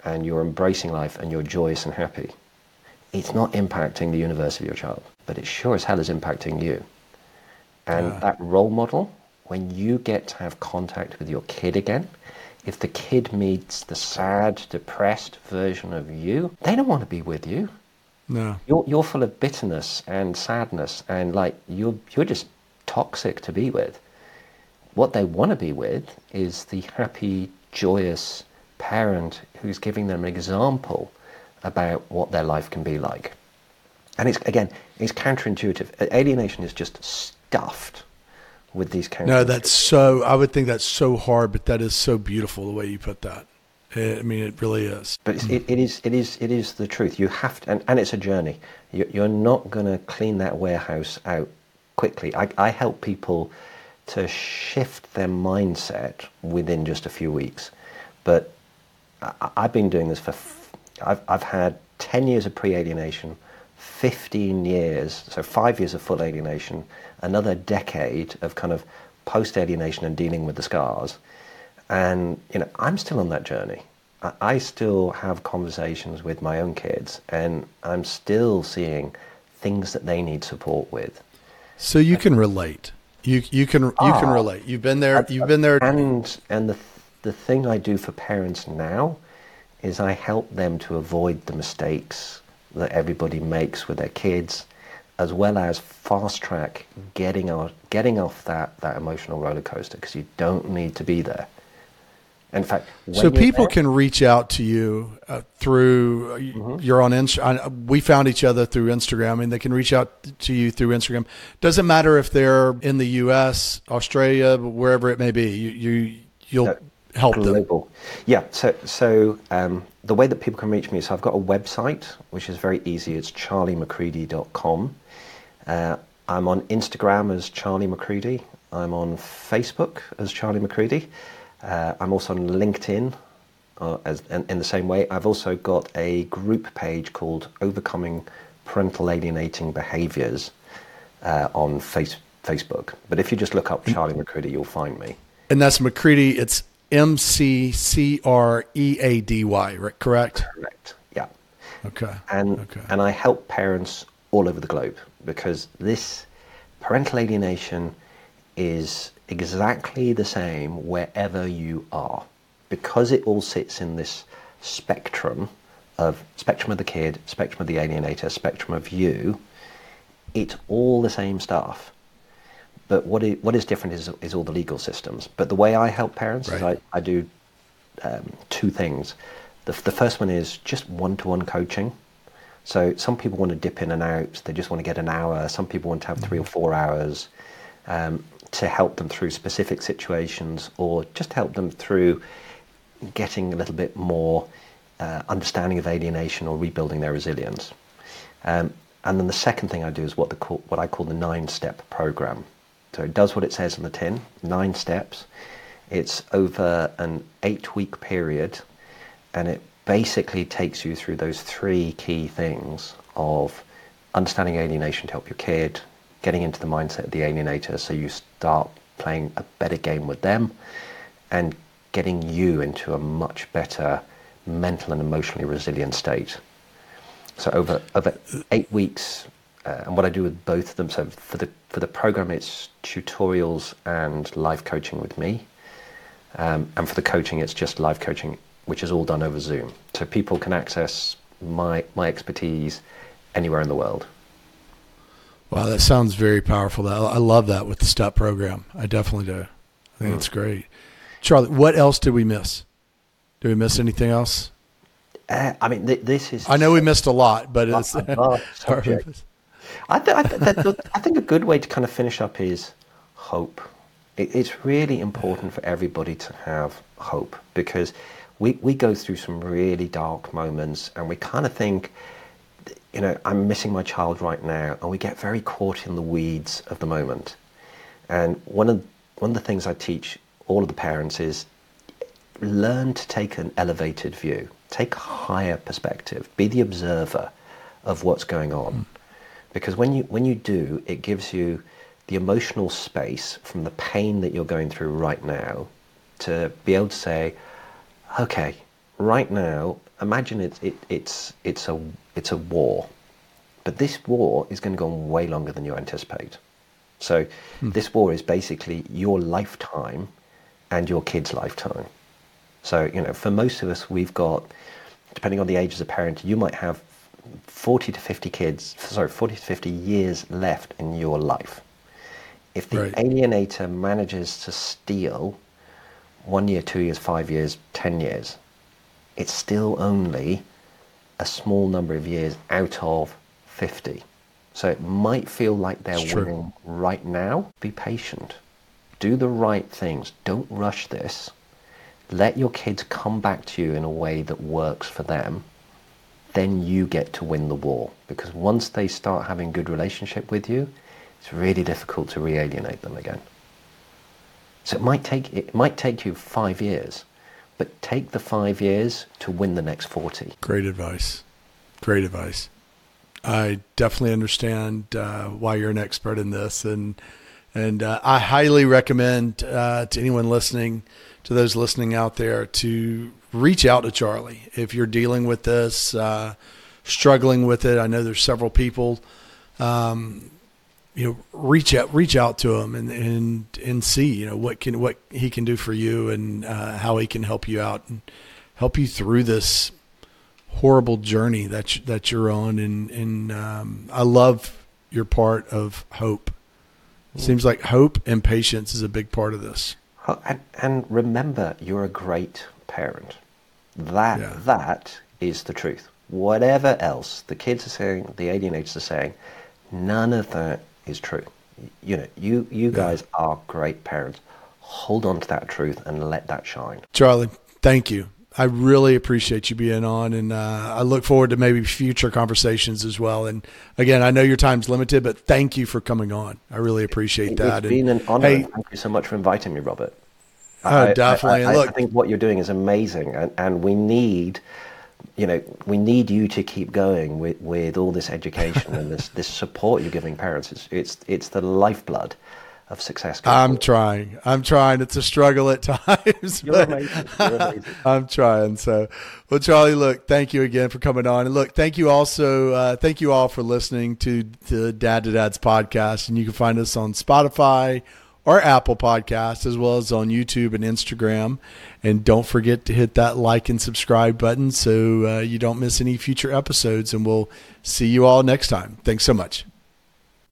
and you're embracing life and you're joyous and happy, it's not impacting the universe of your child, but it sure as hell is impacting you. And Yeah. that role model, when you get to have contact with your kid again, if the kid meets the sad, depressed version of you, they don't want to be with you. No. You're you're full of bitterness and sadness, and like you're you're just toxic to be with. What they want to be with is the happy, joyous parent who's giving them an example about what their life can be like. And it's again, it's counterintuitive. Alienation is just stuffed with these counterintuitive. No, that's so, I would think that's so hard, but that is so beautiful the way you put that. I mean, it really is. But it's, it, it is, it is, it is the truth. You have to, and, and it's a journey. You, you're not going to clean that warehouse out quickly. I, I help people to shift their mindset within just a few weeks. But I, I've been doing this for, I've, I've had ten years of pre-alienation, fifteen years, so five years of full alienation, another decade of kind of post-alienation and dealing with the scars. And, you know, I'm still on that journey. I, I still have conversations with my own kids, and I'm still seeing things that they need support with. So you can relate. You you can you Ah, can relate. You've been there. You've been there. And and the the thing I do for parents now is I help them to avoid the mistakes that everybody makes with their kids, as well as fast track getting off getting off that, that emotional roller coaster, because you don't need to be there. In fact, when So you're people there- can reach out to you uh, through, Mm-hmm. you're on Insta. We found each other through Instagram. I mean, they can reach out to you through Instagram. Doesn't matter if they're in the U S, Australia, wherever it may be. You, you you'll No, help them. global. Yeah, so so um, the way that people can reach me, so I've got a website, which is very easy. It's charlie macready dot com. Uh, I'm on Instagram as Charlie Macready. I'm on Facebook as Charlie Macready. Uh, I'm also on LinkedIn uh, as in, in the same way. I've also got a group page called Overcoming Parental Alienating Behaviors uh, on face, Facebook. But if you just look up Charlie Macready, you'll find me. And that's McCready. It's M C C R E A D Y, right? Correct? Correct. Yeah. Okay. And okay. and I help parents all over the globe, because this parental alienation is exactly the same wherever you are, because it all sits in this spectrum of spectrum of the kid, spectrum of the alienator, spectrum of you. It's all the same stuff. But what is, what is different is, is all the legal systems. But the way I help parents is Right. I, I do um, two things. The, the first one is just one-to-one coaching. So some people want to dip in and out. They just want to get an hour. Some people want to have three or four hours um, to help them through specific situations, or just help them through getting a little bit more uh, understanding of alienation or rebuilding their resilience. Um, and then the second thing I do is what, the call, what I call the nine-step program. So it does what it says on the tin, nine steps. It's over an eight-week period, and it basically takes you through those three key things of understanding alienation to help your kid, getting into the mindset of the alienator so you start playing a better game with them, and getting you into a much better mental and emotionally resilient state. So over over eight weeks, uh, and what I do with both of them, so for the for the program it's tutorials and live coaching with me, um, and for the coaching it's just live coaching, which is all done over Zoom. So people can access my my expertise anywhere in the world. Wow, that sounds very powerful. I I love that with the STEP program. I definitely do. I think Mm. it's great. Charlie, what else did we miss? Did we miss anything else? Uh, I mean, th- this is. I know we missed a lot, but it's a vast subject. I, th- I, th- that, I think a good way to kind of finish up is hope. It, it's really important for everybody to have hope, because we, we go through some really dark moments and we kind of think, you know, I'm missing my child right now, and we get very caught in the weeds of the moment. And one of one of the things I teach all of the parents is learn to take an elevated view, take a higher perspective, be the observer of what's going on. Mm. Because when you when you do, it gives you the emotional space from the pain that you're going through right now to be able to say, okay, right now imagine it, it, it's, it's, a, it's a war, but this war is going to go on way longer than you anticipate. So hmm. this war is basically your lifetime and your kid's lifetime. So, you know, for most of us, we've got, depending on the age as a parent, you might have forty to fifty kids, sorry, forty to fifty years left in your life. If the right. alienator manages to steal one year, two years, five years, ten years, it's still only a small number of years out of fifty. So it might feel like they're it's winning true. Right now. Be patient. Do the right things. Don't rush this. Let your kids come back to you in a way that works for them. Then you get to win the war. Because once they start having good relationship with you, it's really difficult to re-alienate them again. So it might take it might take you five years, but take the five years to win the next forty. Great advice. Great advice. I definitely understand uh, why you're an expert in this, and and uh, I highly recommend uh, to anyone listening, to those listening out there, to reach out to Charlie if you're dealing with this, uh, struggling with it. I know there's several people. Um, you know, reach out, reach out to him and, and, and see, you know, what can, what he can do for you, and uh, how he can help you out and help you through this horrible journey that, you, that you're on. And, and um, I love your part of hope. It seems like hope and patience is a big part of this. And, and remember, you're a great parent. That, yeah. that is the truth. Whatever else the kids are saying, the alienators are saying, none of that is true. You know, you, you guys yeah. are great parents. Hold on to that truth and let that shine. Charlie, thank you. I really appreciate you being on, and uh, I look forward to maybe future conversations as well. And again, I know your time's limited, but thank you for coming on. I really appreciate that. It's been and, an honor. Hey, thank you so much for inviting me, Robert. Oh, I, definitely. I, I, Look, I think what you're doing is amazing, and, and we need, you know, we need you to keep going with, with all this education and this, this support you're giving parents. It's it's it's the lifeblood of success. I'm forward. trying. I'm trying. It's a struggle at times. You're amazing. You're amazing. I'm trying. So, well, Charlie, look, thank you again for coming on. And look, thank you also, uh, thank you all for listening to the Dad to Dad's podcast. And you can find us on Spotify or Apple Podcasts, as well as on YouTube and Instagram. And don't forget to hit that like and subscribe button so uh, you don't miss any future episodes. And we'll see you all next time. Thanks so much.